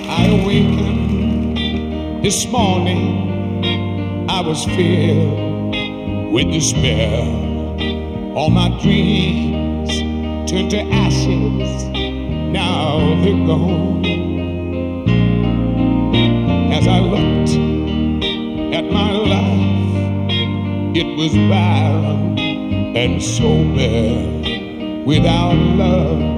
I awakened this morning, I was filled with despair. All my dreams turned to ashes, now they're gone. As I looked at my life, it was barren and so bare, without love